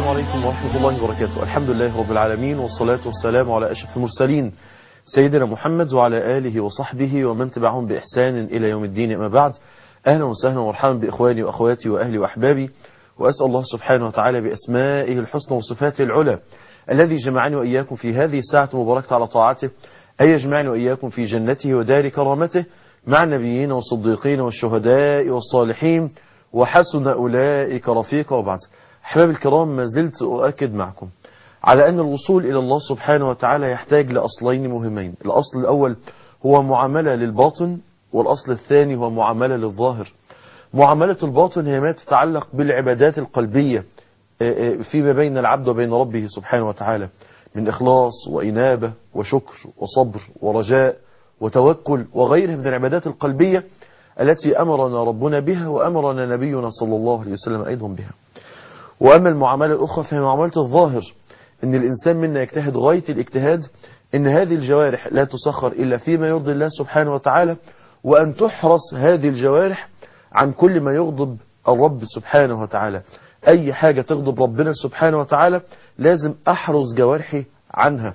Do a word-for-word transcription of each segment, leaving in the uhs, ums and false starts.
السلام عليكم ورحمة الله وبركاته. الحمد لله رب العالمين، والصلاة والسلام على أشرف المرسلين سيدنا محمد وعلى آله وصحبه ومن تبعهم بإحسان إلى يوم الدين. أما بعد، أهلا وسهلا ومرحبا بإخواني وأخواتي وأهلي وأحبابي، وأسأل الله سبحانه وتعالى بأسمائه الحسنى وصفاته العلى الذي جمعني وإياكم في هذه الساعة المباركة على طاعته أن يجمعني وإياكم في جنته ودار كرامته مع النبيين والصديقين والشهداء والصالحين وحسن أولئك رفيقا. وبعد، أحباب الكرام، ما زلت أؤكد معكم على أن الوصول إلى الله سبحانه وتعالى يحتاج لأصلين مهمين. الأصل الأول هو معاملة للباطن، والأصل الثاني هو معاملة للظاهر. معاملة الباطن هي ما تتعلق بالعبادات القلبية فيما بين العبد وبين ربه سبحانه وتعالى من إخلاص وإنابة وشكر وصبر ورجاء وتوكل وغيرها من العبادات القلبية التي أمرنا ربنا بها وأمرنا نبينا صلى الله عليه وسلم أيضا بها. وأما المعاملة الأخرى فهي معاملة الظاهر، إن الإنسان منا يجتهد غاية الاجتهاد إن هذه الجوارح لا تسخر إلا فيما يرضي الله سبحانه وتعالى، وأن تحرص هذه الجوارح عن كل ما يغضب الرب سبحانه وتعالى. أي حاجة تغضب ربنا سبحانه وتعالى لازم أحرص جوارحي عنها.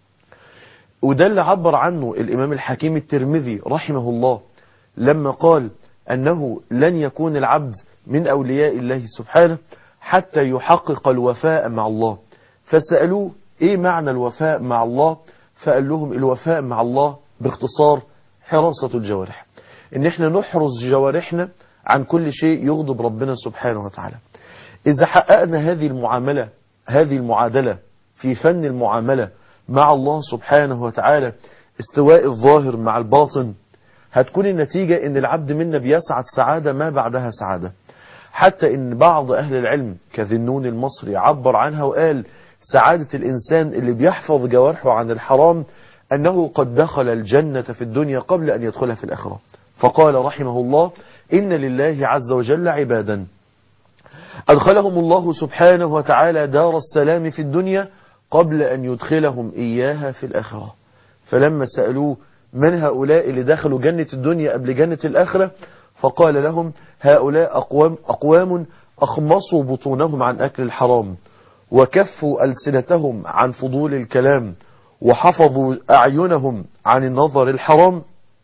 وده اللي عبر عنه الإمام الحكيم الترمذي رحمه الله لما قال أنه لن يكون العبد من أولياء الله سبحانه حتى يحقق الوفاء مع الله. فسألوه إيه معنى الوفاء مع الله؟ فقال لهم الوفاء مع الله باختصار حراسة الجوارح، إن احنا نحرس جوارحنا عن كل شيء يغضب ربنا سبحانه وتعالى. إذا حققنا هذه المعاملة هذه المعادلة في فن المعاملة مع الله سبحانه وتعالى، استواء الظاهر مع الباطن، هتكون النتيجة إن العبد منا بيسعد سعادة ما بعدها سعادة. حتى إن بعض أهل العلم كذنون المصري عبر عنها وقال سعادة الإنسان اللي بيحفظ جوارحه عن الحرام أنه قد دخل الجنة في الدنيا قبل أن يدخلها في الآخرة. فقال رحمه الله إن لله عز وجل عبادا أدخلهم الله سبحانه وتعالى دار السلام في الدنيا قبل أن يدخلهم إياها في الآخرة. فلما سألوه من هؤلاء اللي دخلوا جنة الدنيا قبل جنة الآخرة، فقال لهم هؤلاء أقوام, أقوام أخمصوا بطونهم عن أكل الحرام، وكفوا ألسنتهم عن فضول الكلام، وحفظوا أعينهم عن النظر الحرام.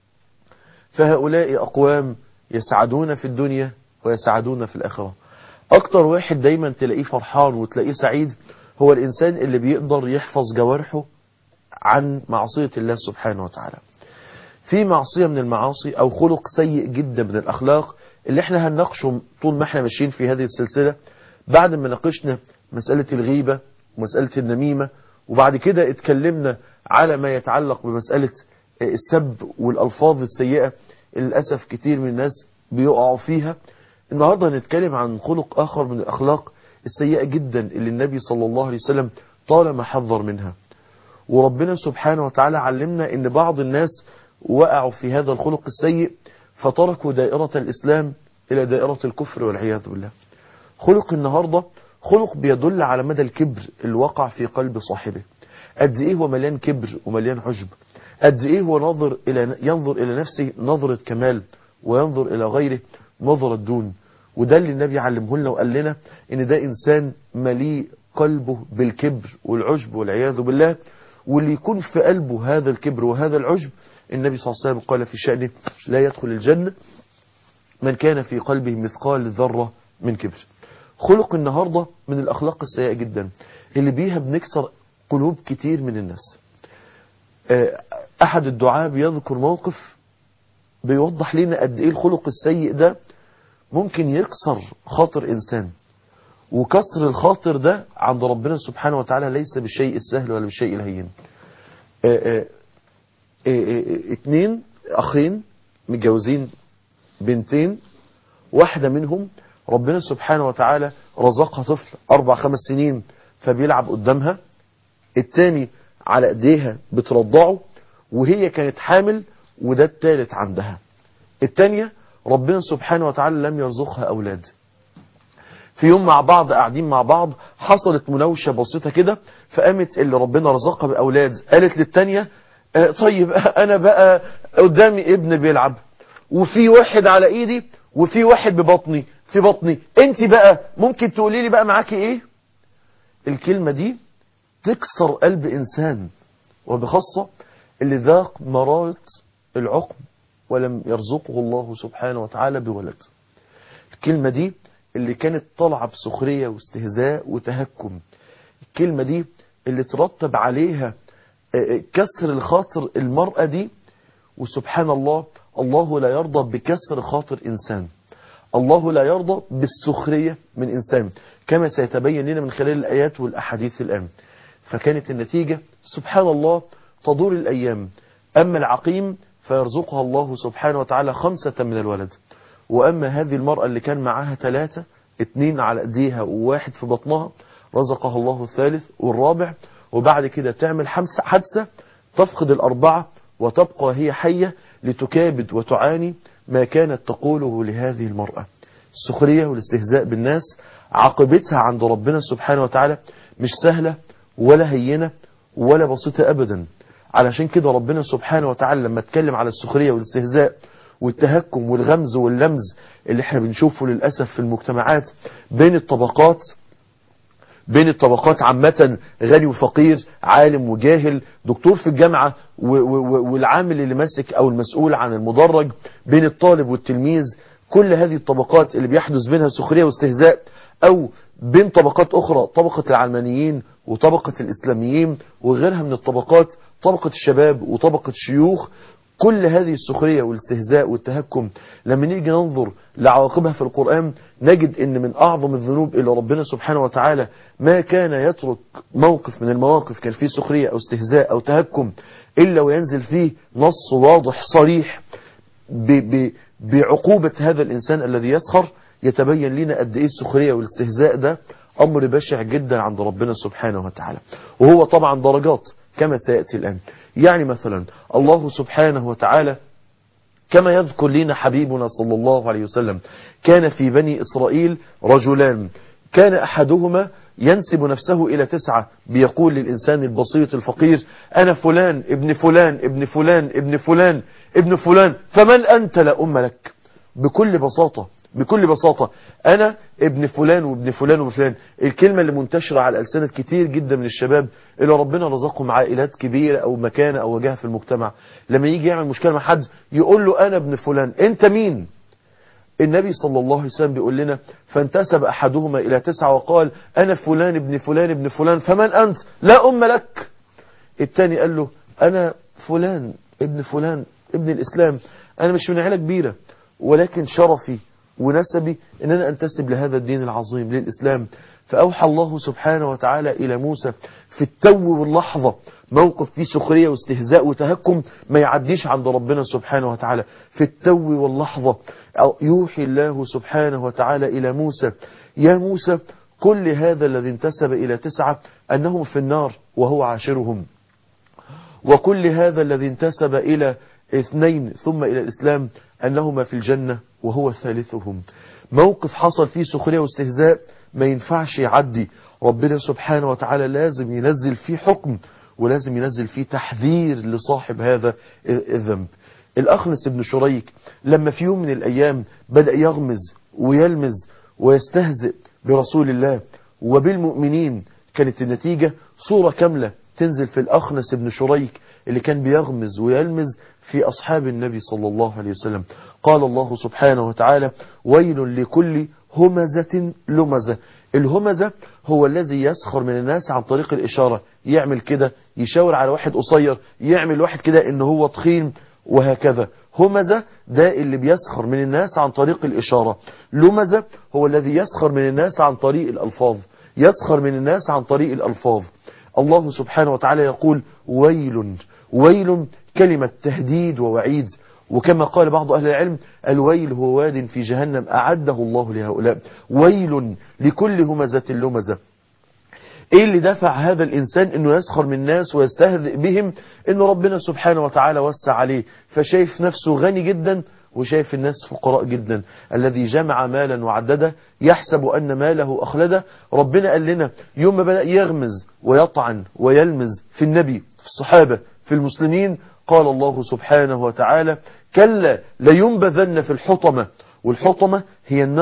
فهؤلاء أقوام يسعدون في الدنيا ويسعدون في الآخرة. أكتر واحد دايما تلاقيه فرحان وتلاقيه سعيد هو الإنسان اللي بيقدر يحفظ جوارحه عن معصية الله سبحانه وتعالى. في معصية من المعاصي أو خلق سيء جدا من الأخلاق اللي احنا هنناقشه طول ما احنا ماشيين في هذه السلسلة، بعد ما ناقشنا مسألة الغيبة ومسألة النميمة، وبعد كده اتكلمنا على ما يتعلق بمسألة السب والألفاظ السيئة اللي للأسف كتير من الناس بيقعوا فيها. النهاردة هنتكلم عن خلق آخر من الأخلاق السيئة جدا اللي النبي صلى الله عليه وسلم طالما حذر منها. وربنا سبحانه وتعالى علمنا ان بعض الناس وقعوا في هذا الخلق السيء فتركوا دائرة الإسلام إلى دائرة الكفر والعياذ بالله. خلق النهاردة خلق بيدل على مدى الكبر اللي وقع في قلب صاحبه. قد إيه هو مليان كبر ومليان عجب، قد إيه هو نظر إلى ينظر إلى نفسه نظرة كمال، وينظر إلى غيره نظرة دون. وده اللي النبي علمه لنا وقال لنا إن ده إنسان مليء قلبه بالكبر والعجب والعياذ بالله. واللي يكون في قلبه هذا الكبر وهذا العجب، النبي صلى الله عليه وسلم قال في شأنه لا يدخل الجنة من كان في قلبه مثقال ذرة من كبر. خلق النهاردة من الأخلاق السيئة جدا اللي بيها بنكسر قلوب كتير من الناس. أحد الدعاء بيذكر موقف بيوضح لنا قد إيه الخلق السيء ده ممكن يكسر خاطر إنسان، وكسر الخاطر ده عند ربنا سبحانه وتعالى ليس بالشيء السهل ولا بالشيء الهين. اتنين أخين متجوزين بنتين، واحدة منهم ربنا سبحانه وتعالى رزقها طفل أربع خمس سنين فبيلعب قدامها، التاني على ايديها بترضعه وهي كانت حامل، وده التالت عندها. التانية ربنا سبحانه وتعالى لم يرزقها أولاد. في يوم مع بعض قاعدين مع بعض حصلت مناوشة بسيطة كده، فقامت اللي ربنا رزقها بأولاد قالت للتانية اه طيب أنا بقى قدامي ابن بيلعب وفي واحد على إيدي وفي واحد ببطني في بطني، انت بقى ممكن تقولي لي بقى معاكي ايه؟ الكلمة دي تكسر قلب إنسان، وبخاصة اللي ذاق مرارة العقم ولم يرزقه الله سبحانه وتعالى بولد. الكلمة دي اللي كانت طالعة بسخرية واستهزاء وتهكم، الكلمة دي اللي ترتب عليها كسر الخاطر المرأة دي. وسبحان الله، الله لا يرضى بكسر خاطر إنسان، الله لا يرضى بالسخرية من إنسان، كما سيتبين لنا من خلال الآيات والأحاديث الآن. فكانت النتيجة سبحان الله تدور الأيام، أما العقيم فيرزقها الله سبحانه وتعالى خمسة من الولد، وأما هذه المرأة اللي كان معاها ثلاثة، اتنين على ايديها وواحد في بطنها، رزقها الله الثالث والرابع، وبعد كده تعمل حادثة تفقد الأربعة وتبقى هي حية لتكابد وتعاني ما كانت تقوله لهذه المرأة. السخرية والاستهزاء بالناس عاقبتها عند ربنا سبحانه وتعالى مش سهلة ولا هينة ولا بسيطة أبدا. علشان كده ربنا سبحانه وتعالى لما اتكلم على السخرية والاستهزاء والتهكم والغمز واللمز اللي احنا بنشوفه للأسف في المجتمعات بين الطبقات، بين الطبقات عامة، غني وفقير، عالم وجاهل، دكتور في الجامعة والعامل اللي ماسك او المسؤول عن المدرج، بين الطالب والتلميذ، كل هذه الطبقات اللي بيحدث بينها سخرية واستهزاء، او بين طبقات اخرى، طبقة العلمانيين وطبقة الاسلاميين وغيرها من الطبقات، طبقة الشباب وطبقة الشيوخ. كل هذه السخرية والاستهزاء والتهكم لما نيجي ننظر لعواقبها في القرآن نجد ان من اعظم الذنوب اللي ربنا سبحانه وتعالى ما كان يترك موقف من المواقف كان فيه سخرية او استهزاء او تهكم الا وينزل فيه نص واضح صريح بعقوبة هذا الانسان الذي يسخر. يتبين لنا قد ايه السخرية والاستهزاء ده امر بشع جدا عند ربنا سبحانه وتعالى، وهو طبعا درجات كما سيأتي الآن. يعني مثلا الله سبحانه وتعالى كما يذكر لنا حبيبنا صلى الله عليه وسلم كان في بني إسرائيل رجلان، كان أحدهما ينسب نفسه إلى تسعة، بيقول للإنسان البسيط الفقير أنا فلان ابن فلان ابن فلان ابن فلان ابن فلان فمن أنت لا أم لك. بكل بساطة بكل بساطة أنا ابن فلان وابن فلان وابن فلان. الكلمة اللي منتشرة على ألسنة كتير جدا من الشباب اللي ربنا رزقهم عائلات كبيرة أو مكانة أو وجهة في المجتمع، لما يجي يعمل مشكلة مع حد يقول له أنا ابن فلان. أنت مين؟ النبي صلى الله عليه وسلم بيقول لنا فانتسب أحدهما إلى تسعة وقال أنا فلان ابن فلان ابن فلان فمن أنت لا أم لك. التاني قال له أنا فلان ابن فلان ابن الإسلام، أنا مش من عيلة كبيرة ولكن شرفي ونسبي ان انا انتسب لهذا الدين العظيم للإسلام. فأوحى الله سبحانه وتعالى إلى موسى في التو واللحظة، موقف فيه سخرية واستهزاء وتهكم ما يعديش عند ربنا سبحانه وتعالى، في التو واللحظة يوحي الله سبحانه وتعالى إلى موسى يا موسى كل هذا الذي انتسب إلى تسعة أنهم في النار وهو عاشرهم، وكل هذا الذي انتسب إلى اثنين ثم إلى الإسلام أنهما في الجنة وهو ثالثهم. موقف حصل فيه سخرية واستهزاء ما ينفعش يعدي، ربنا سبحانه وتعالى لازم ينزل فيه حكم ولازم ينزل فيه تحذير لصاحب هذا الذنب. الأخنس بن شريك لما في يوم من الأيام بدأ يغمز ويلمز ويستهزئ برسول الله وبالمؤمنين، كانت النتيجة صورة كاملة تنزل في الأخنس بن شريك اللي كان بيغمز ويلمز في أصحاب النبي صلى الله عليه وسلم. قال الله سبحانه وتعالى ويل لكل همزة لمزة. الهمزة هو الذي يسخر من الناس عن طريق الإشارة، يعمل كده يشاور على واحد قصير، يعمل واحد كده إن هو تخين وهكذا. همزة ده اللي بيسخر من الناس عن طريق الإشارة. لمزة هو الذي يسخر من الناس عن طريق الألفاظ، يسخر من الناس عن طريق الألفاظ. الله سبحانه وتعالى يقول ويل، ويل كلمة تهديد ووعيد، وكما قال بعض أهل العلم الويل هو واد في جهنم أعده الله لهؤلاء. ويل لكل همزة لمزة. ايه اللي دفع هذا الانسان انه يسخر من الناس ويستهزئ بهم؟ ان ربنا سبحانه وتعالى وسع عليه، فشايف نفسه غني جدا وشايف الناس فقراء جدا. الذي جمع مالا وعدده يحسب ان ماله اخلده. ربنا قال لنا يوم ما بدأ يغمز ويطعن ويلمز في النبي في الصحابة في المسلمين قال الله سبحانه وتعالى كلا لينبذن في الحطمة. والحطمة هي النار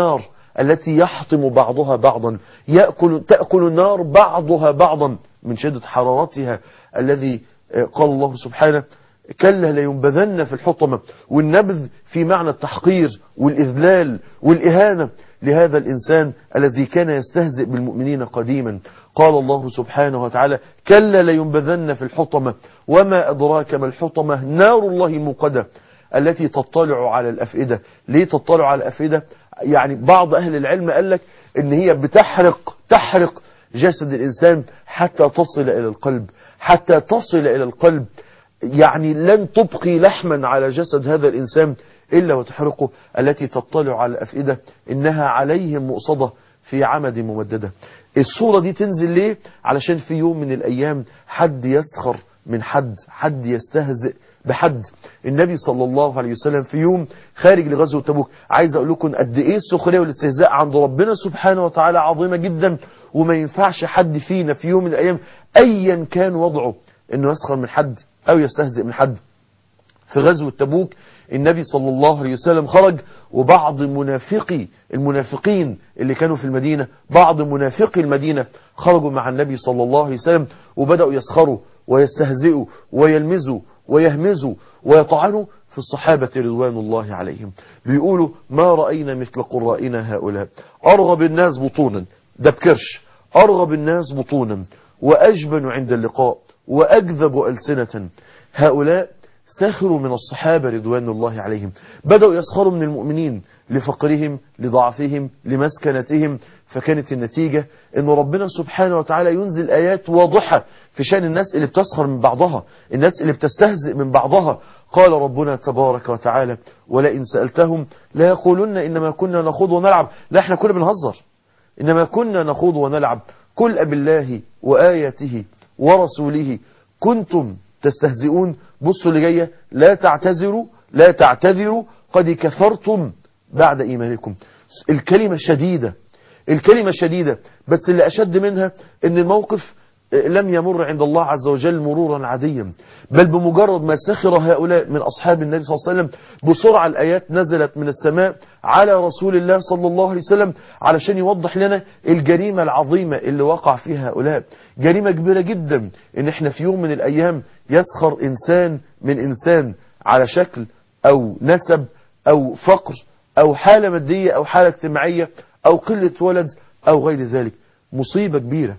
التي يحطم بعضها بعضا، يأكل تأكل النار بعضها بعضا من شدة حرارتها، الذي قال الله سبحانه كلا لينبذن في الحطمة. والنبذ في معنى التحقير والإذلال والإهانة لهذا الإنسان الذي كان يستهزئ بالمؤمنين قديما. قال الله سبحانه وتعالى كلا لينبذن في الحطمة وما أدراك ما الحطمة نار الله الموقدة التي تطلع على الأفئدة. ليه تطلع على الأفئدة؟ يعني بعض أهل العلم قال لك إن هي بتحرق تحرق جسد الإنسان حتى تصل إلى القلب، حتى تصل إلى القلب، يعني لن تبقي لحما على جسد هذا الإنسان إلا وتحرقه. التي تطلع على الأفئدة إنها عليهم مؤصدة في عمد ممددة. الصورة دي تنزل ليه؟ علشان في يوم من الأيام حد يسخر من حد، حد يستهزئ بحد. النبي صلى الله عليه وسلم في يوم خارج لغزوة تبوك، عايز أقول لكم قد إيه السخرية والاستهزاء عند ربنا سبحانه وتعالى عظيمة جدا، وما ينفعش حد فينا في يوم من الأيام أيا كان وضعه إنه يسخر من حد أو يستهزئ من حد. في غزوة تبوك النبي صلى الله عليه وسلم خرج، وبعض منافقي المنافقين اللي كانوا في المدينة، بعض منافقي المدينة خرجوا مع النبي صلى الله عليه وسلم وبدأوا يسخروا ويستهزئوا ويلمزوا ويهمزوا ويطعنوا في الصحابة رضوان الله عليهم. بيقولوا ما رأينا مثل قرائنا هؤلاء، أرغب الناس بطونا، ده بكرش، أرغب الناس بطونا وأجبن عند اللقاء وأكذب ألسنة. هؤلاء سخروا من الصحابة رضوان الله عليهم، بدأوا يسخروا من المؤمنين لفقرهم لضعفهم لمسكنتهم. فكانت النتيجة أن ربنا سبحانه وتعالى ينزل آيات واضحة في شأن الناس اللي بتسخر من بعضها، الناس اللي بتستهزئ من بعضها. قال ربنا تبارك وتعالى ولئن سألتهم لا يقولون إنما كنا نخوض ونلعب. لا احنا كنا بنهزر، إنما كنا نخوض ونلعب. قل أبالله وآياته ورسوله كنتم تستهزئون. بصوا اللي جاية، لا تعتذروا لا تعتذروا قد كفرتم بعد إيمانكم. الكلمة شديدة، الكلمة شديدة، بس اللي أشد منها ان الموقف لم يمر عند الله عز وجل مرورا عاديا، بل بمجرد ما سخر هؤلاء من أصحاب النبي صلى الله عليه وسلم بسرعة الآيات نزلت من السماء على رسول الله صلى الله عليه وسلم علشان يوضح لنا الجريمة العظيمة اللي وقع فيها هؤلاء. جريمة كبيرة جدا ان احنا في يوم من الأيام يسخر إنسان من إنسان على شكل أو نسب أو فقر أو حالة مادية أو حالة اجتماعية أو قلة ولد أو غير ذلك. مصيبة كبيرة،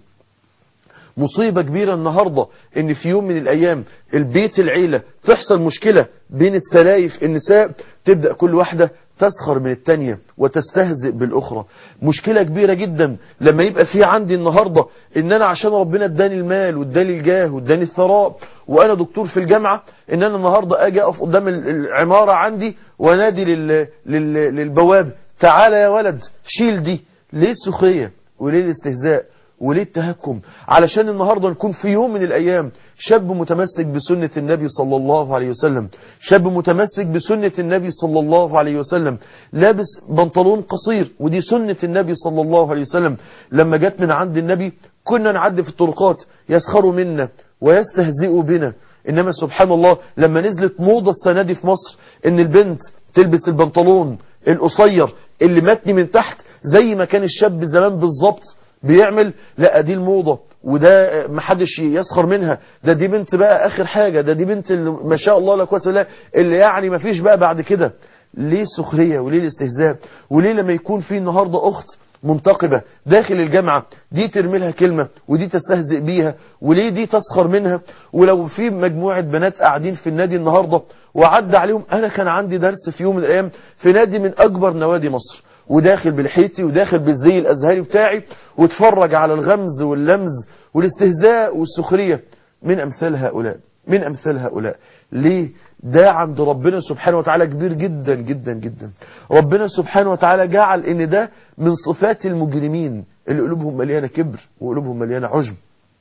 مصيبة كبيرة النهاردة ان في يوم من الايام البيت العيلة تحصل مشكلة بين السلايف النساء، تبدأ كل واحدة تسخر من التانية وتستهزئ بالاخرى. مشكلة كبيرة جدا لما يبقى في عندي النهاردة ان انا عشان ربنا اداني المال واداني الجاه واداني الثراء وانا دكتور في الجامعة، ان انا النهاردة اجي اقف قدام العمارة عندي ونادي لل... لل... للبواب تعالى يا ولد شيل دي. ليه السخرية وليه الاستهزاء وليه التهكم؟ علشان النهاردة نكون في يوم من الأيام شاب متمسك بسنة النبي صلى الله عليه وسلم، شاب متمسك بسنة النبي صلى الله عليه وسلم، لابس بنطلون قصير ودي سنة النبي صلى الله عليه وسلم. لما جت من عند النبي كنا نعدي في الطرقات يسخروا منا ويستهزئوا بنا، إنما سبحان الله لما نزلت موضة السنة دي في مصر إن البنت تلبس البنطلون القصير اللي متني من تحت زي ما كان الشاب زمان بالظبط بيعمل، لا دي الموضة وده محدش يسخر منها، ده دي بنت بقى آخر حاجة، ده دي بنت اللي ما شاء الله لا قوة الا بالله اللي يعني ما فيش بقى بعد كده. ليه السخرية وليه الاستهزاء؟ وليه لما يكون في النهاردة أخت منتقبة داخل الجامعة دي ترمي لها كلمة ودي تستهزئ بيها، وليه دي تسخر منها؟ ولو في مجموعة بنات قاعدين في النادي النهاردة وعدى عليهم، أنا كان عندي درس في يوم من الأيام في نادي من أكبر نوادي مصر وداخل بالحيتي وداخل بالزي الأزهري بتاعي واتفرج على الغمز واللمز والاستهزاء والسخرية من أمثال هؤلاء، من أمثال هؤلاء. ليه؟ ده عند ربنا سبحانه وتعالى كبير جدا جدا جدا. ربنا سبحانه وتعالى جعل ان ده من صفات المجرمين اللي قلوبهم مليانة كبر وقلوبهم مليانة عجب.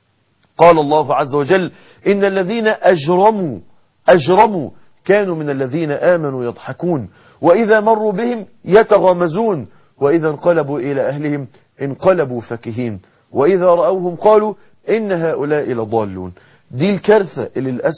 قال الله عز وجل إن الذين أجرموا أجرموا كانوا من الذين آمنوا يضحكون وإذا مروا بهم يتغامزون وإذا انقلبوا إلى أهلهم انقلبوا فكهين وإذا رأوهم قالوا إن هؤلاء لضالون. دي الكارثة اللي للأسف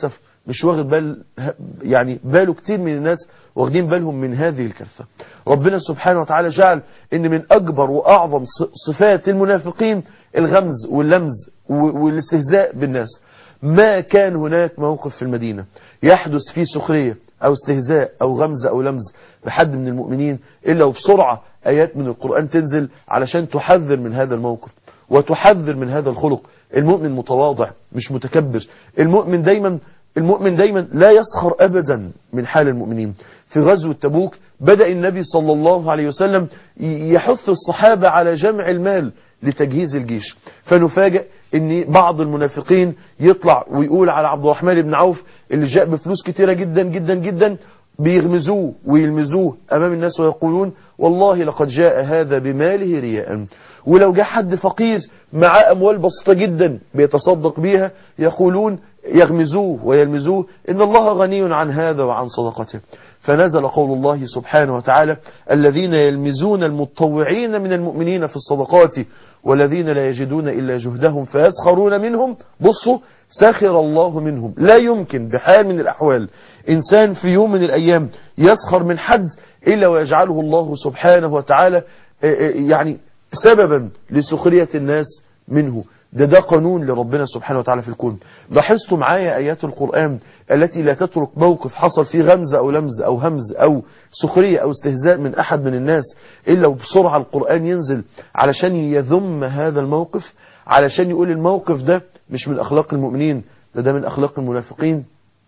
مش واخد بال يعني باله كتير من الناس واخدين بالهم من هذه الكارثة. ربنا سبحانه وتعالى جعل ان من اكبر واعظم صفات المنافقين الغمز واللمز والاستهزاء بالناس. ما كان هناك موقف في المدينة يحدث فيه سخرية او استهزاء او غمز او لمز بحد من المؤمنين الا وبسرعة ايات من القرآن تنزل علشان تحذر من هذا الموقف وتحذر من هذا الخلق. المؤمن متواضع مش متكبر. المؤمن دايما المؤمن دايما لا يسخر أبدا من حال المؤمنين. في غزوة تبوك بدأ النبي صلى الله عليه وسلم يحث الصحابة على جمع المال لتجهيز الجيش، فنفاجئ ان بعض المنافقين يطلع ويقول على عبد الرحمن بن عوف اللي جاء بفلوس كتيرة جدا جدا جدا، بيغمزوه ويلمزوه أمام الناس ويقولون والله لقد جاء هذا بماله رياء. ولو جاء حد فقير معاه أموال بسيطة جدا بيتصدق بيها يقولون يغمزوه ويلمزوه إن الله غني عن هذا وعن صدقته. فنزل قول الله سبحانه وتعالى الذين يلمزون المتطوعين من المؤمنين في الصدقات والذين لا يجدون إلا جهدهم فيسخرون منهم. بصوا سخر الله منهم. لا يمكن بحال من الأحوال إنسان في يوم من الأيام يسخر من حد إلا ويجعله الله سبحانه وتعالى يعني سببا لسخرية الناس منه. ده ده قانون لربنا سبحانه وتعالى في الكون. لاحظتوا معايا آيات القرآن التي لا تترك موقف حصل فيه غمزة أو لمز أو همز أو سخرية أو استهزاء من أحد من الناس إلا وبسرعة القرآن ينزل علشان يذم هذا الموقف، علشان يقول الموقف ده مش من أخلاق المؤمنين، ده ده من أخلاق المنافقين.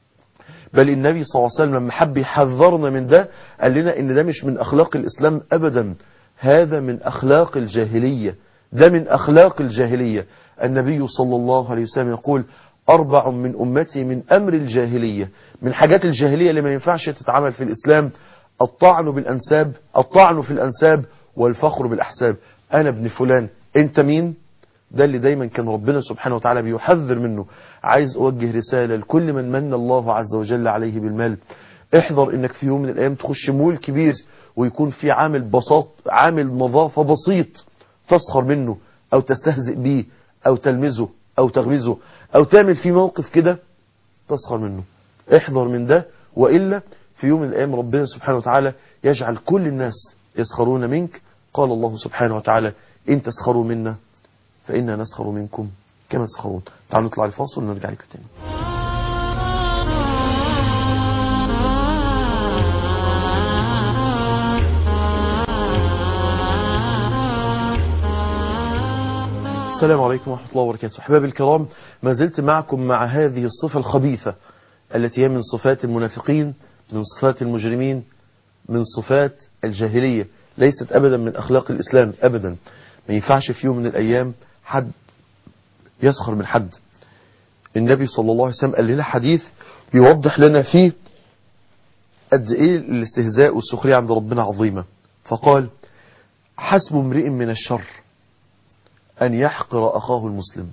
بل النبي صلى الله عليه وسلم لما حب يحذرنا من ده قال لنا إن ده مش من أخلاق الإسلام أبدا، هذا من أخلاق الجاهلية، ده من أخلاق الجاهلية. النبي صلى الله عليه وسلم يقول أربع من أمتي من أمر الجاهلية، من حاجات الجاهلية اللي ما ينفعش تتعمل في الإسلام: الطعن بالأنساب، الطعن في الأنساب والفخر بالأحساب. أنا ابن فلان، أنت مين؟ ده اللي دايما كان ربنا سبحانه وتعالى بيحذر منه. عايز أوجه رسالة لكل من من الله عز وجل عليه بالمال: احذر انك في يوم من الايام تخش مول كبير ويكون في عامل بساط عامل نظافة بسيط تسخر منه او تستهزئ بيه او تلمزه او تغمزه او تعمل فيه موقف كده تسخر منه. احذر من ده، وإلا في يوم من الايام ربنا سبحانه وتعالى يجعل كل الناس يسخرون منك. قال الله سبحانه وتعالى: إن تسخروا منا فإنا نسخر منكم كما تسخرون. تعالوا نطلع الفاصل ونرجع لكم تاني. السلام عليكم ورحمة الله وبركاته. أحبابي الكرام، ما زلت معكم مع هذه الصفة الخبيثة التي هي من صفات المنافقين، من صفات المجرمين، من صفات الجاهلية، ليست أبدا من أخلاق الإسلام أبدا. ما ينفعش في يوم من الأيام حد يسخر من حد. النبي صلى الله عليه وسلم قال لنا حديث بيوضح لنا فيه قد إيه الاستهزاء والسخرية عند ربنا عظيمة. فقال: حسب امرئ من الشر أن يحقر أخاه المسلم.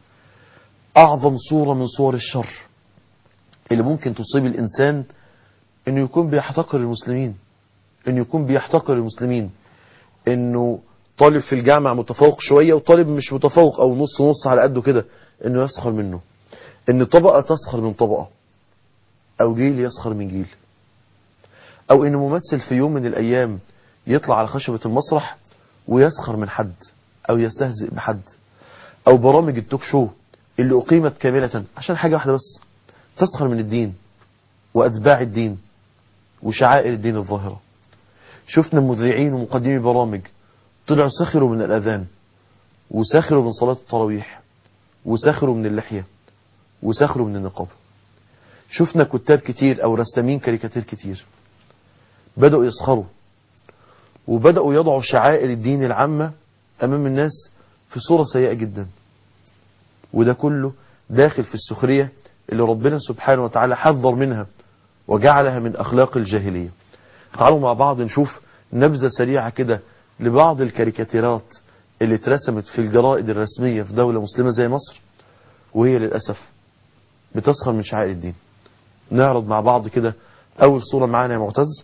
أعظم صورة من صور الشر اللي ممكن تصيب الإنسان إنه يكون بيحتقر المسلمين، إنه يكون بيحتقر المسلمين، إنه طالب في الجامعة متفوق شوية وطالب مش متفوق أو نص نص على قده كده إنه يسخر منه، إن طبقة تسخر من طبقة، أو جيل يسخر من جيل، أو إن ممثل في يوم من الأيام يطلع على خشبة المسرح ويسخر من حد أو يستهزئ بحد، أو برامج التوك شو اللي أقيمت كاملة عشان حاجة واحدة بس: تسخر من الدين وأتباع الدين وشعائر الدين الظاهرة. شفنا مذيعين ومقدمي برامج طلعوا سخروا من الأذان، وسخروا من صلاة التراويح، وسخروا من اللحية، وسخروا من النقاب. شفنا كتاب كتير أو رسامين كاريكاتير كتير بدأوا يسخروا وبدأوا يضعوا شعائر الدين العامة أمام الناس في صورة سيئة جدا. وده كله داخل في السخرية اللي ربنا سبحانه وتعالى حذر منها وجعلها من أخلاق الجاهلية. تعالوا مع بعض نشوف نبذة سريعة كده لبعض الكاريكاتيرات اللي اترسمت في الجرائد الرسمية في دولة مسلمة زي مصر، وهي للأسف بتسخر من شعائر الدين. نعرض مع بعض كده أول صورة معانا يا معتز.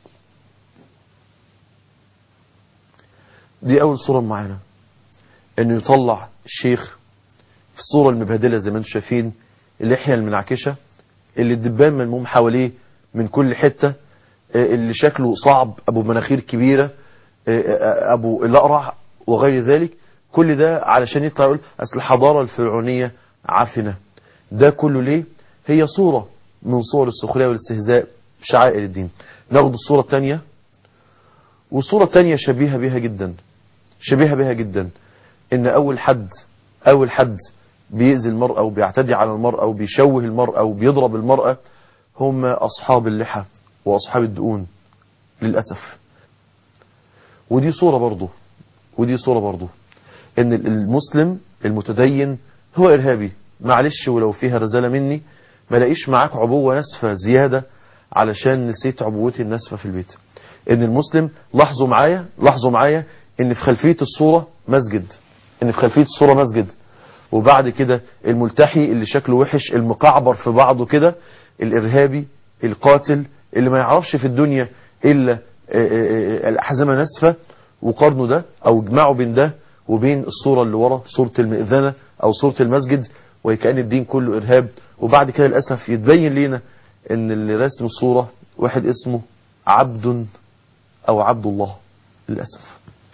دي أول صورة معانا، إنه يطلع الشيخ في الصورة المبهدلة زي ما انتم شايفين، اللحية المنعكشة، اللي الدبان ملموم حواليه من كل حتة، اللي شكله صعب، ابو مناخير كبيرة، ابو الاقرع وغير ذلك، كل ده علشان يطلع يقول اصل الحضارة الفرعونية عفنة. ده كله ليه؟ هي صورة من صور السخرية والاستهزاء بشعائر الدين. ناخد الصورة الثانية، والصورة الثانية شبيهة بها جدا، شبيهة بها جدا، ان اول حد اول حد بيأذي المرأة وبيعتدي على المرأة وبيشوه المرأة وبيضرب المرأة هم اصحاب اللحى واصحاب الدقون للأسف. ودي صورة برضو ودي صورة برضو ان المسلم المتدين هو ارهابي. معلش ولو فيها رزالة مني، ما لاقيش معاك عبوة نسفة زيادة علشان نسيت عبوتي النسفة في البيت. ان المسلم، لاحظوا معايا لاحظوا معايا ان في خلفية الصورة مسجد، ان في خلفية الصورة مسجد، وبعد كده الملتحي اللي شكله وحش المقعبر في بعضه كده، الارهابي القاتل اللي ما يعرفش في الدنيا الا الأحزمة نسفة. وقارنوا ده او اجمعوا بين ده وبين الصورة اللي ورا، صورة المئذنة او صورة المسجد، وكأن الدين كله ارهاب. وبعد كده للأسف يتبين لنا ان اللي رسم الصورة واحد اسمه عبد او عبد الله للأسف.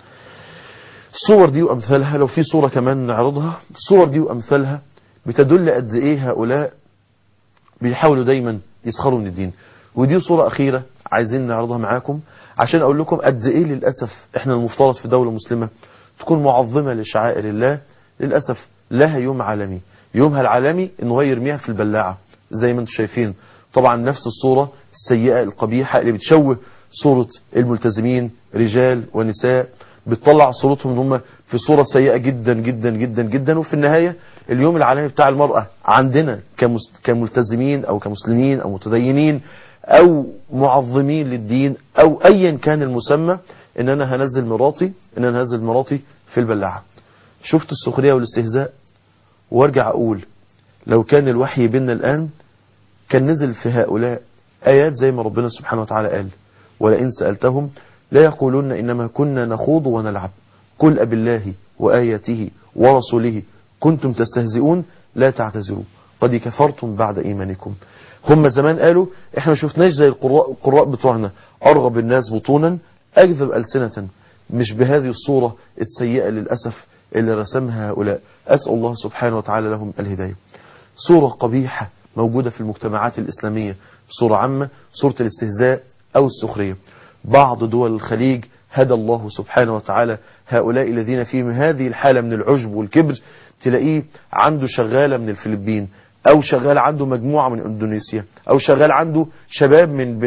الصور دي وامثالها، لو في صورة كمان نعرضها، الصور دي وامثالها بتدل قد ايه هؤلاء بيحاولوا دايما يسخروا من الدين. ودي صورة اخيرة عايزين نعرضها معاكم عشان اقول لكم قد ايه للأسف احنا المفترض في دولة مسلمة تكون معظمة لشعائر الله. للأسف لها يوم عالمي، يومها العالمي انه يرميها في البلاعة زي ما انتم شايفين. طبعا نفس الصورة السيئة القبيحة اللي بتشوه صورة الملتزمين رجال ونساء، بتطلع صورتهم ان هم في صورة سيئة جدا جدا جدا جدا. وفي النهاية اليوم العالمي بتاع المرأة عندنا كملتزمين او كمسلمين او متدينين او معظمين للدين او ايا كان المسمى، ان انا هنزل مراتي ان انا هنزل مراتي في البلاعة. شفت السخرية والاستهزاء؟ وارجع اقول لو كان الوحي بيننا الان كان نزل في هؤلاء آيات زي ما ربنا سبحانه وتعالى قال: ولئن سألتهم لا يقولون إنما كنا نخوض ونلعب قل أب الله وآياته ورسوله كنتم تستهزئون لا تعتذروا قد كفرتم بعد إيمانكم. هم زمان قالوا احنا ما شفناش زي القراء, القراء بتوعنا أرغب الناس بطونا أكذب ألسنة، مش بهذه الصورة السيئة للأسف اللي رسمها هؤلاء. أسأل الله سبحانه وتعالى لهم الهداية. صورة قبيحة موجودة في المجتمعات الإسلامية بصورة عامة، صورة الاستهزاء أو السخرية. بعض دول الخليج هدى الله سبحانه وتعالى هؤلاء الذين فيهم هذه الحالة من العجب والكبر، تلاقيه عنده شغالة من الفلبين، أو شغال عنده مجموعة من اندونيسيا، أو شغال عنده شباب من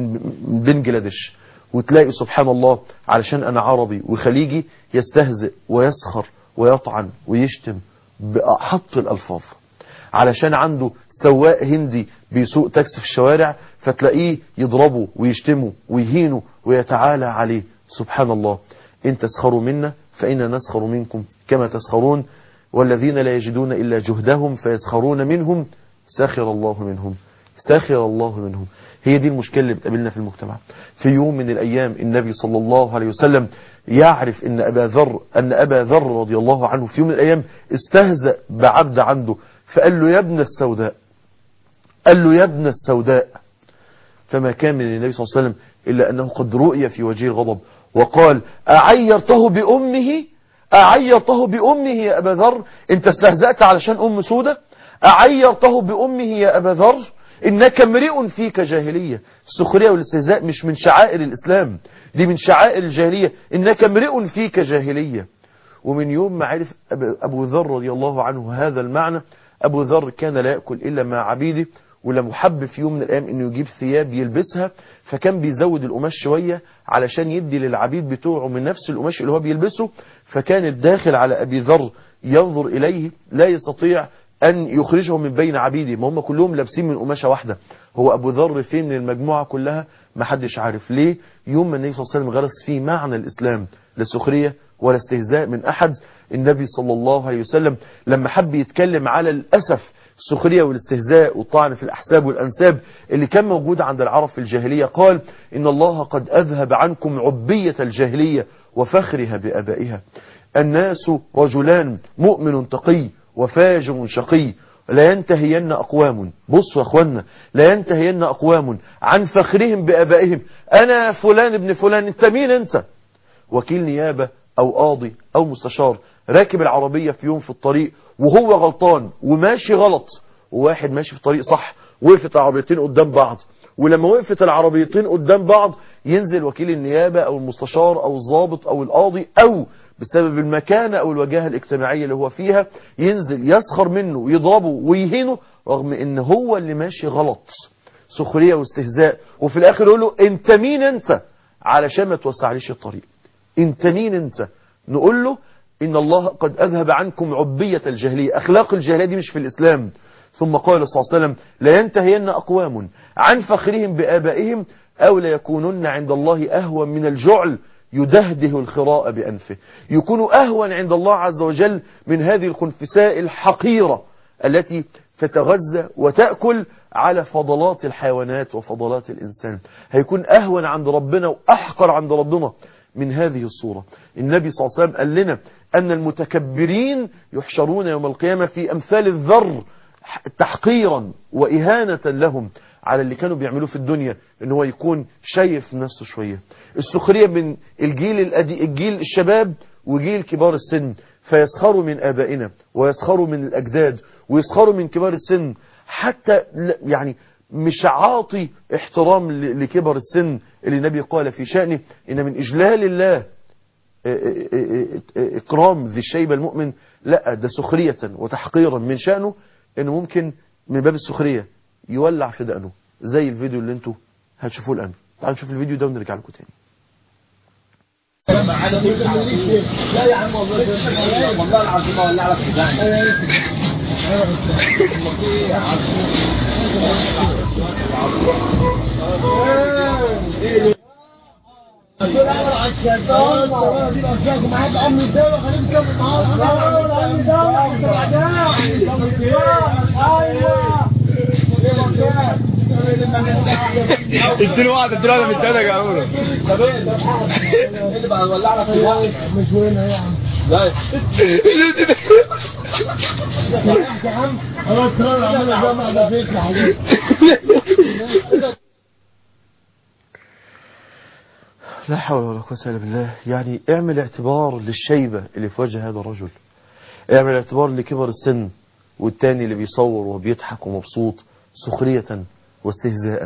بنجلاديش، وتلاقي سبحان الله علشان أنا عربي وخليجي يستهزئ ويسخر ويطعن ويشتم بأحط الألفاظ. علشان عنده سواق هندي بيسوق تاكسي في الشوارع فتلاقيه يضربه ويشتمه ويهينه ويتعالى عليه. سبحان الله. إن تسخروا منا فإنا نسخر منكم كما تسخرون والذين لا يجدون إلا جهدهم فيسخرون منهم سخر الله منهم سخر الله منهم. هي دي المشكلة اللي بتقابلنا في المجتمع. في يوم من الأيام النبي صلى الله عليه وسلم يعرف أن أبا ذر أن أبا ذر رضي الله عنه في يوم من الأيام استهزأ بعبد عنده، فقال له يا ابن السوداء قال له يا ابن السوداء فما كان من النبي صلى الله عليه وسلم إلا أنه قد رؤي في وجه الغضب وقال: أعيرته بأمه أعيرته بأمه يا أبا ذر؟ أنت استهزأت علشان أم سودة؟ أعيرته بأمه يا أبا ذر؟ إنك امرئ فيك جاهلية. السخرية والاستهزاء مش من شعائر الإسلام، دي من شعائر الجاهلية. إنك امرئ فيك جاهلية. ومن يوم ما عرف أبو ذر رضي الله عنه هذا المعنى، أبو ذر كان لا يأكل إلا مع عبيده، ولم محب في يوم من الأيام أنه يجيب ثياب يلبسها، فكان بيزود القماش شوية علشان يدي للعبيد بتوعه من نفس القماش اللي هو بيلبسه. فكان الداخل على أبي ذر ينظر إليه لا يستطيع أن يخرجه من بين عبيده، ما هم كلهم لابسين من قماشة واحدة، هو أبو ذر فين من المجموعة كلها؟ ما حدش عارف. ليه؟ يوم ما النبي صلى الله عليه وسلم غرس فيه معنى الإسلام، لا سخرية ولا استهزاء من أحد. النبي صلى الله عليه وسلم لما حب يتكلم على الأسف السخرية والاستهزاء والطعن في الأحساب والأنساب اللي كان موجود عند العرب في الجاهلية، قال: إن الله قد أذهب عنكم عبية الجاهلية وفخرها بآبائها. الناس رجلان، مؤمن تقي وفاجر شقي، لا ينتهين أقوام، بصوا يا أخوانا، لا ينتهين أقوام عن فخرهم بآبائهم. أنا فلان ابن فلان، أنت مين أنت؟ وكيل نيابة أو قاضي أو مستشار راكب العربية في يوم في الطريق وهو غلطان وماشي غلط، وواحد ماشي في الطريق صح، وقفت العربيتين قدام بعض، ولما وقفت العربيتين قدام بعض ينزل وكيل النيابة أو المستشار أو الضابط أو القاضي، أو بسبب المكانة أو الوجاهة الاجتماعية اللي هو فيها ينزل يسخر منه ويضربه ويهينه، رغم ان هو اللي ماشي غلط، سخرية واستهزاء. وفي الآخر يقول له انت مين انت علشان ما توسعليش الطريق؟ انت مين انت؟ نقول له ان الله قد أذهب عنكم عبية الجاهلية، أخلاق الجاهلية دي مش في الإسلام. ثم قال صلى الله عليه وسلم لا ينتهين أقوام عن فخرهم بآبائهم أو لا يكونن عند الله أهون من الجعل يدهده الخراء بأنفه، يكون أهون عند الله عز وجل من هذه الخنفساء الحقيرة التي تتغذى وتأكل على فضلات الحيوانات وفضلات الإنسان، هيكون أهون عند ربنا وأحقر عند ربنا من هذه الصورة. النبي صلى الله عليه وسلم قال لنا أن المتكبرين يحشرون يوم القيامة في أمثال الذر تحقيرا وإهانة لهم على اللي كانوا بيعملوه في الدنيا، ان هو يكون شايف نفسه شوية. السخرية من الجيل الأدي الجيل الشباب وجيل كبار السن، فيسخروا من آبائنا ويسخروا من الأجداد ويسخروا من كبار السن، حتى يعني مش عاطي احترام لكبر السن اللي النبي قال في شأنه إن من إجلال الله إكرام ذي الشيبة المؤمن. لا، ده سخرية وتحقيرا من شأنه إنه ممكن من باب السخرية يولع في دقنه، زي الفيديو اللي انتوا هتشوفوه الآن. تعالوا نشوف الفيديو ده ونرجع لكم تاني. لا يا عم والله والله العظيم والله على اديله واحد اديله واحد من التلاته يا عمرو. طب ايه اللي بقى ولع لك مش وين يا عم؟ لا يا عم خلاص ترى عملنا جامعه ده فكره حاجات. لا حول ولا قوة إلا بالله. يعني اعمل اعتبار للشيبة اللي في وجه هذا الرجل، اعمل اعتبار لكبر السن والتاني اللي بيصور وبيضحك ومبسوط، سخرية واستهزاء.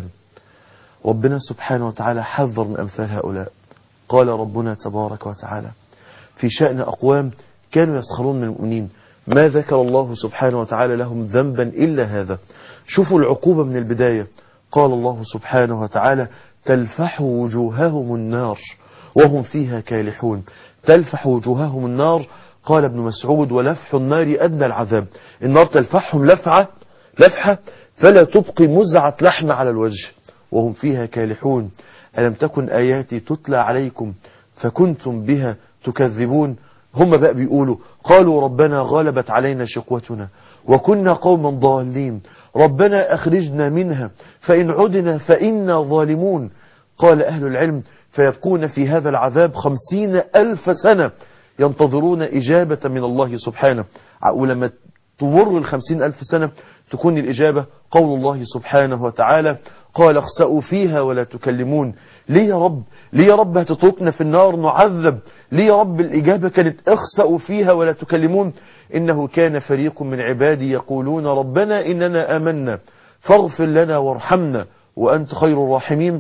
ربنا سبحانه وتعالى حذر من أمثال هؤلاء. قال ربنا تبارك وتعالى في شأن أقوام كانوا يسخرون من المؤمنين ما ذكر الله سبحانه وتعالى لهم ذنبا إلا هذا. شوفوا العقوبة من البداية. قال الله سبحانه وتعالى تلفح وجوههم النار وهم فيها كالحون. تلفح وجوههم النار، قال ابن مسعود ولفح النار أدنى العذاب. النار تلفحهم لفعة لفحة فلا تبقي مزعة لحم على الوجه وهم فيها كالحون. ألم تكن آياتي تتلى عليكم فكنتم بها تكذبون. هم بقى بيقولوا قالوا ربنا غلبت علينا شقوتنا وكنا قوما ضالين ربنا أخرجنا منها فإن عدنا فإنا ظالمون. قال أهل العلم فيبقون في هذا العذاب خمسين ألف سنة ينتظرون إجابة من الله سبحانه. ولما تمر الخمسين ألف سنة تكون الإجابة قول الله سبحانه وتعالى قال اخسأوا فيها ولا تكلمون. ليه يا رب؟ ليه يا رب هتتركنا في النار نعذب؟ ليه يا رب الإجابة كانت اخسأوا فيها ولا تكلمون؟ إنه كان فريق من عبادي يقولون ربنا إننا آمنا فاغفر لنا وارحمنا وأنت خير الراحمين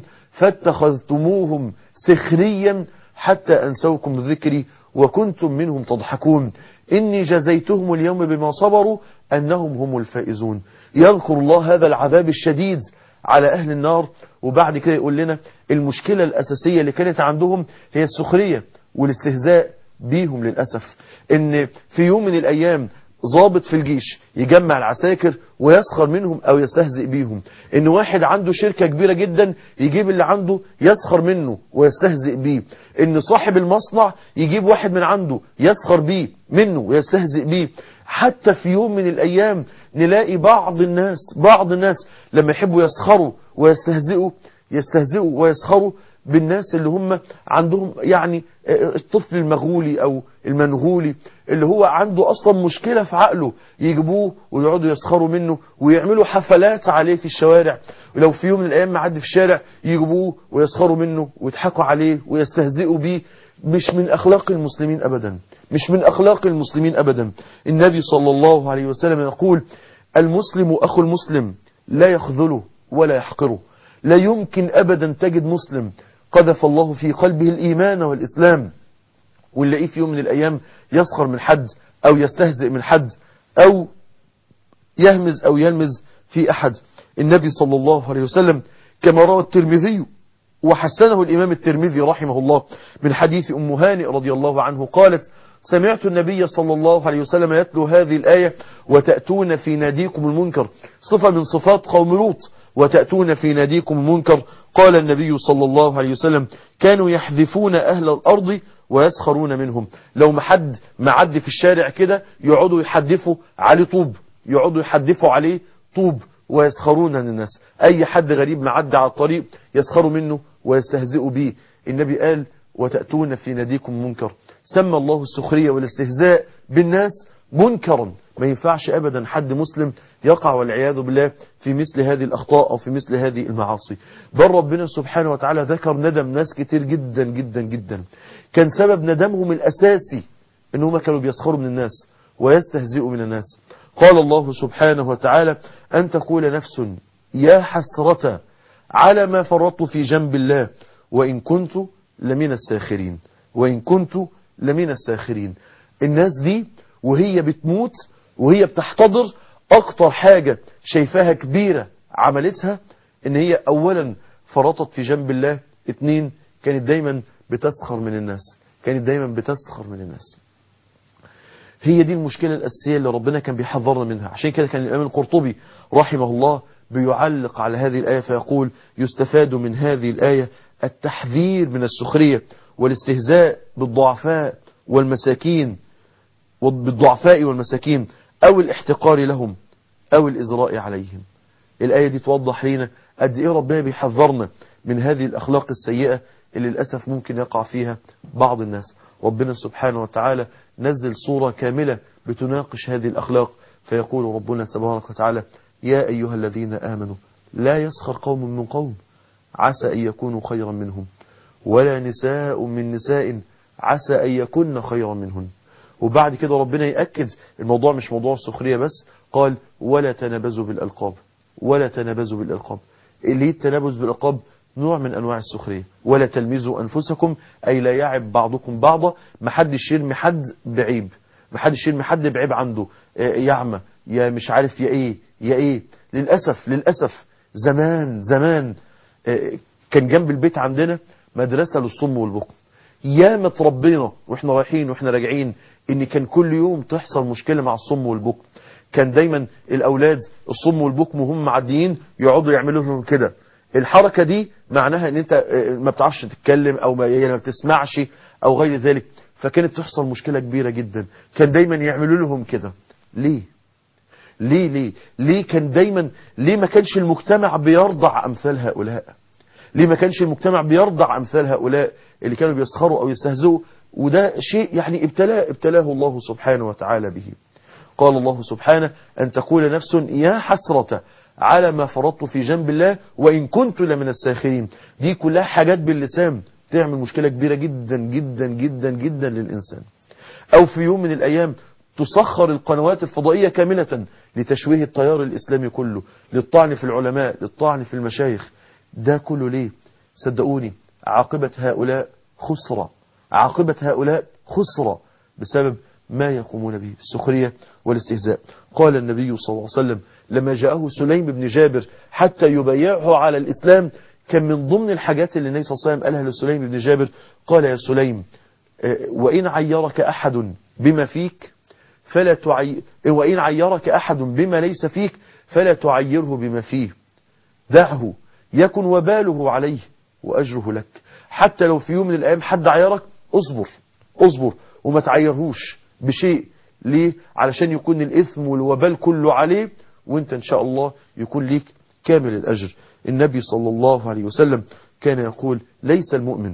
فاتخذتموهم سخريا حتى أنسوكم ذكري وكنتم منهم تضحكون إني جزيتهم اليوم بما صبروا أنهم هم الفائزون. يذكر الله هذا العذاب الشديد على أهل النار، وبعد كده يقول لنا المشكلة الأساسية اللي كانت عندهم هي السخرية والاستهزاء بيهم. للأسف إن في يوم من الأيام ضابط في الجيش يجمع العساكر ويسخر منهم أو يستهزئ بيهم. إن واحد عنده شركة كبيرة جدا يجيب اللي عنده يسخر منه ويستهزئ بيه. إن صاحب المصنع يجيب واحد من عنده يسخر بيه منه ويستهزئ بيه. حتى في يوم من الأيام نلاقي بعض الناس بعض الناس لما يحبوا يسخروا ويستهزئوا يستهزئوا ويسخروا بالناس اللي هم عندهم يعني الطفل المغولي أو المنغولي اللي هو عنده أصلا مشكلة في عقله، يجيبوه ويقعدوا يسخروا منه ويعملوا حفلات عليه في الشوارع، ولو في يوم من الأيام معدي في الشارع يجيبوه ويسخروا منه ويضحكوا عليه ويستهزئوا بيه. مش من أخلاق المسلمين أبدا، مش من أخلاق المسلمين أبدا. النبي صلى الله عليه وسلم يقول: المسلم أخو المسلم لا يخذله ولا يحقره. لا يمكن أبدا تجد مسلم قذف الله في قلبه الإيمان والإسلام ونلاقيه في يوم من الأيام يسخر من حد أو يستهزئ من حد أو يهمز أو يلمز في أحد. النبي صلى الله عليه وسلم كما روى الترمذي وحسنه الإمام الترمذي رحمه الله من حديث أم هانئ رضي الله عنه قالت: سمعت النبي صلى الله عليه وسلم يتلو هذه الآية: وتأتون في ناديكم المنكر، صفة من صفات قوم لوط، وتأتون في ناديكم المنكر. قال النبي صلى الله عليه وسلم: كانوا يحذفون أهل الأرض ويسخرون منهم. لو ما حد معدي في الشارع كده يقعدوا يحدفوا عليه طوب، يقعدوا يحدفوا عليه طوب ويسخرون من الناس. أي حد غريب معدي على الطريق يسخروا منه ويستهزئوا به. النبي قال: وتأتون في ناديكم المنكر. سمى الله السخرية والاستهزاء بالناس منكرا. ما ينفعش أبدا حد مسلم يقع والعياذ بالله في مثل هذه الأخطاء أو في مثل هذه المعاصي. بل ربنا سبحانه وتعالى ذكر ندم ناس كتير جدا جدا جدا كان سبب ندمهم الأساسي إنهم كانوا بيسخروا من الناس ويستهزئوا من الناس. قال الله سبحانه وتعالى: أن تقول نفس يا حسرة على ما فرطت في جنب الله وإن كنت لمن الساخرين، وإن كنت لمن الساخرين. الناس دي وهي بتموت وهي بتحتضر أكتر حاجة شايفاها كبيرة عملتها إن هي أولا فرطت في جنب الله، اتنين كانت دايما بتسخر من الناس، كانت دايما بتسخر من الناس. هي دي المشكلة الأساسية اللي ربنا كان بيحذرنا منها. عشان كده كان الإمام القرطبي رحمه الله بيعلق على هذه الآية فيقول: يستفاد من هذه الآية التحذير من السخرية والاستهزاء بالضعفاء والمساكين بالضعفاء والمساكين أو الاحتقار لهم أو الإزراء عليهم. الآية دي توضح لنا قد إيه ربنا بيحذرنا من هذه الأخلاق السيئة اللي للأسف ممكن يقع فيها بعض الناس. ربنا سبحانه وتعالى نزل صورة كاملة بتناقش هذه الأخلاق فيقول ربنا تبارك وتعالى: يا أيها الذين آمنوا لا يسخر قوم من قوم عسى أن يكونوا خيرا منهم ولا نساء من نساء عسى أن يكون خيرا منهن. وبعد كده ربنا يأكد الموضوع مش موضوع السخرية بس، قال: ولا تنابزوا بالألقاب، ولا تنابزوا بالألقاب. اللي التنابز بالألقاب نوع من أنواع السخرية. ولا تلمزوا أنفسكم أي لا يعب بعضكم بعضا. ما حدش يرمي حد بعيب، ما حدش يرمي حد بعيب عنده، يعمى يا مش عارف يا ايه يا ايه. للأسف للأسف زمان زمان كان جنب البيت عندنا مدرسة للصم والبكم. ياما ربنا واحنا رايحين واحنا راجعين ان كان كل يوم تحصل مشكلة مع الصم والبكم. كان دايما الأولاد الصم والبكم وهم معديين يقعدوا يعملوا لهم كده. الحركة دي معناها ان انت ما بتعرفش تتكلم او ما, يعني ما بتسمعش او غير ذلك. فكانت تحصل مشكلة كبيرة جدا. كان دايما يعملوا لهم كده. ليه ليه ليه ليه كان دايما ليه ما كانش المجتمع بيرضع امثال هؤلاء؟ ليه ما كانش المجتمع بيرضع امثال هؤلاء اللي كانوا بيسخروا او يستهزئوا؟ وده شيء يعني ابتلاء ابتلاه الله سبحانه وتعالى به. قال الله سبحانه: أن تقول نفس يا حسرة على ما فرطت في جنب الله وإن كنت لمن الساخرين. دي كلها حاجات باللسان تعمل مشكلة كبيرة جدا جدا جدا جدا للإنسان. أو في يوم من الأيام تسخر القنوات الفضائية كاملة لتشويه التيار الإسلامي كله، للطعن في العلماء، للطعن في المشايخ. ده كله ليه؟ صدقوني عاقبة هؤلاء خسرة، عاقبة هؤلاء خسرة بسبب ما يقومون به السخرية والاستهزاء. قال النبي صلى الله عليه وسلم لما جاءه سليم بن جابر حتى يبايعه على الإسلام، كان من ضمن الحاجات اللي النبي صلى الله عليه وسلم قالها لسليم بن جابر، قال: يا سليم وإن عيرك أحد بما فيك فلا تعي... وإن عيرك أحد بما ليس فيك فلا تعيره بما فيه، دعه يكن وباله عليه وأجره لك. حتى لو في يوم من الأيام حد عيرك اصبر اصبر وما تعيرهوش بشيء. ليه؟ علشان يكون الإثم والوبال كله عليه وانت إن شاء الله يكون ليك كامل الأجر. النبي صلى الله عليه وسلم كان يقول ليس المؤمن،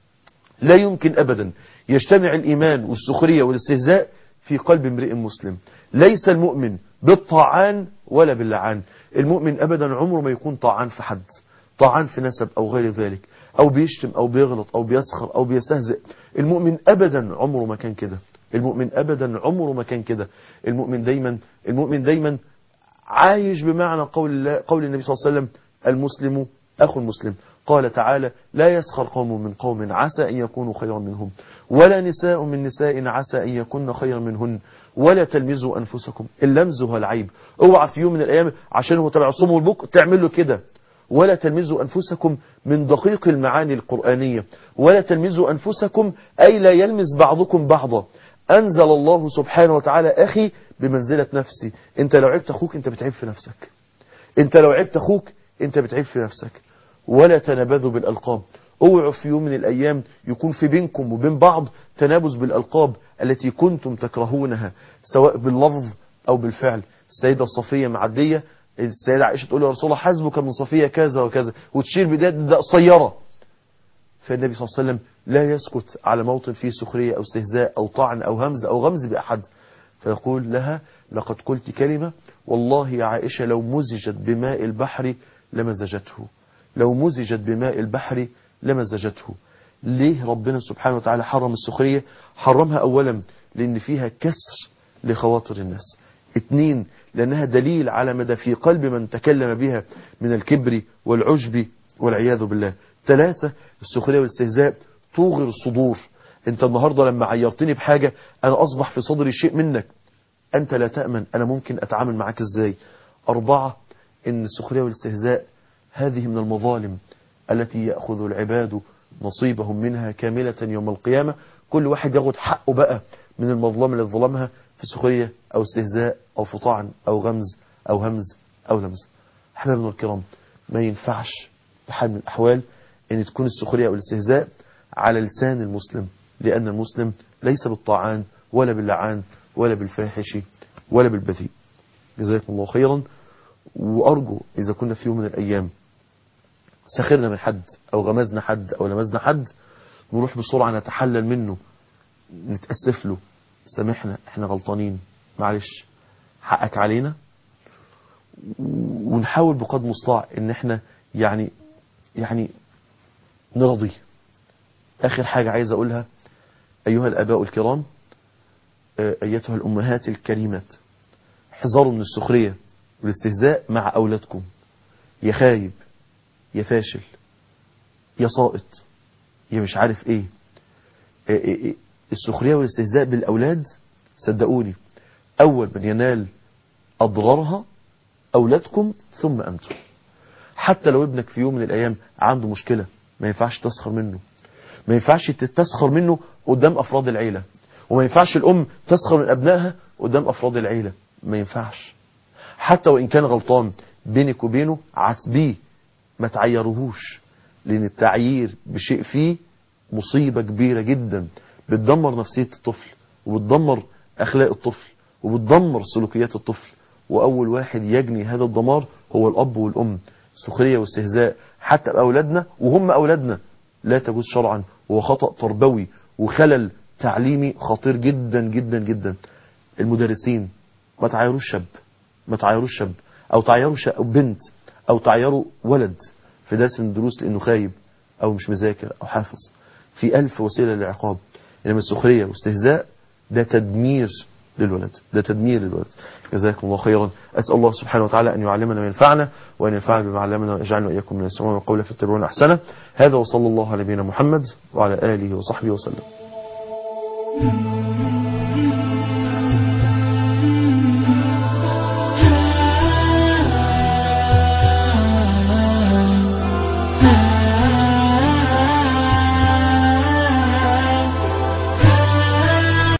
لا يمكن أبدا يجتمع الإيمان والسخرية والاستهزاء في قلب امرئ مسلم. ليس المؤمن بالطاعان ولا باللعان. المؤمن أبدا عمره ما يكون طاعان في حد، طاعان في نسب أو غير ذلك، أو بيشتم أو بيغلط أو بيسخر أو بيستهزئ. المؤمن أبدا عمره ما كان كده. المؤمن أبدا عمره ما كان كده. المؤمن دايما المؤمن دايما عايش بمعنى قول الله، قول النبي صلى الله عليه وسلم: المسلم أخو المسلم. قال تعالى: لا يسخر قوم من قوم عسى أن يكونوا خيرا منهم، ولا نساء من نساء عسى أن يكون خيرا منهن، ولا تلمزوا أنفسكم. اللمز هو العيب. اوعى في يوم من الأيام عشان هو تبع الصوم والبك تعمل له كده. ولا تلمزوا أنفسكم من دقيق المعاني القرآنية. ولا تلمزوا أنفسكم أي لا يلمز بعضكم بعضا. أنزل الله سبحانه وتعالى أخي بمنزلة نفسي. أنت لو عبت أخوك أنت بتعيب في نفسك. أنت لو عبت أخوك أنت بتعيب في نفسك. ولا تنابذوا بالألقاب. اوعوا في يوم من الأيام يكون في بينكم وبين بعض تنابذ بالألقاب التي كنتم تكرهونها، سواء باللفظ أو بالفعل. السيدة الصفية معدية، السيدة عائشة تقول يا رسول الله حسبك من صفية كذا وكذا، وتشير بداية ده قصيرة. فالنبي صلى الله عليه وسلم لا يسكت على موطن فيه سخرية أو استهزاء أو طعن أو همز أو غمز بأحد، فيقول لها: لقد قلت كلمة والله يا عائشة لو مزجت بماء البحر لمزجته، لو مزجت بماء البحر لمزجته. ليه ربنا سبحانه وتعالى حرم السخرية؟ حرمها أولا لأن فيها كسر لخواطر الناس. اثنين، لأنها دليل على مدى في قلب من تكلم بها من الكبر والعجب والعياذ بالله. ثلاثة، السخرية والاستهزاء توغر الصدور. انت النهاردة لما عيرتني بحاجة أنا أصبح في صدري شيء منك، أنت لا تأمن أنا ممكن أتعامل معك إزاي. أربعة، إن السخرية والاستهزاء هذه من المظالم التي يأخذ العباد نصيبهم منها كاملة يوم القيامة. كل واحد ياخد حقه بقى من المظلمة اللي ظلمها في سخرية أو استهزاء أو في طعن أو غمز أو همز أو لمز. أحبابنا الكرام، ما ينفعش بحال من الأحوال أن تكون السخرية أو الاستهزاء على لسان المسلم، لأن المسلم ليس بالطاعان ولا باللعان ولا بالفاحش ولا بالبذيء. جزاكم الله خيرا. وأرجو إذا كنا في يوم من الأيام سخرنا من حد أو غمزنا حد أو لمزنا حد، نروح بسرعة نتحلل منه، نتأسف له: سامحنا احنا غلطانين، معلش حقك علينا. ونحاول بقدر المستطاع ان احنا يعني يعني نرضيه. آخر حاجة عايز أقولها: أيها الآباء الكرام، أيتها الأمهات الكريمات، احذروا من السخرية والاستهزاء مع أولادكم. يا خايب، يا فاشل، يا ساقط، يا مش عارف إيه. السخرية والاستهزاء بالأولاد صدقوني أول من ينال أضرارها أولادكم ثم أنتم. حتى لو ابنك في يوم من الأيام عنده مشكلة، ما ينفعش تسخر منه، ما ينفعش تسخر منه قدام أفراد العيلة، وما ينفعش الأم تسخر من أبنائها قدام أفراد العيلة، ما ينفعش. حتى وإن كان غلطان بينك وبينه عاتبيه، ما تعيرهوش، لأن التعيير بشيء فيه مصيبة كبيرة جدا بتدمر نفسية الطفل وبتدمر أخلاق الطفل وبتدمر سلوكيات الطفل. وأول واحد يجني هذا الدمار هو الأب والأم. سخرية واستهزاء حتى بأولادنا وهم أولادنا لا تجوز شرعا، وهو خطأ تربوي وخلل تعليمي خطير جدا جدا جدا. المدرسين ما تعيروش شاب، ما تعيروش شاب أو تعيروا بنت أو تعيروا ولد في درس من الدروس لأنه خايب أو مش مذاكر أو حافظ. في ألف وسيلة للعقاب. إنما السخرية واستهزاء ده تدمير للولد، ده تدمير للولد. جزاكم الله خيرا. أسأل الله سبحانه وتعالى أن يعلمنا ما ينفعنا وأن ينفعنا بما علمنا ويجعلنا وإياكم من السماء والقول فاتبعون أحسنه. هذا وصلى الله على نبينا محمد وعلى آله وصحبه وسلم.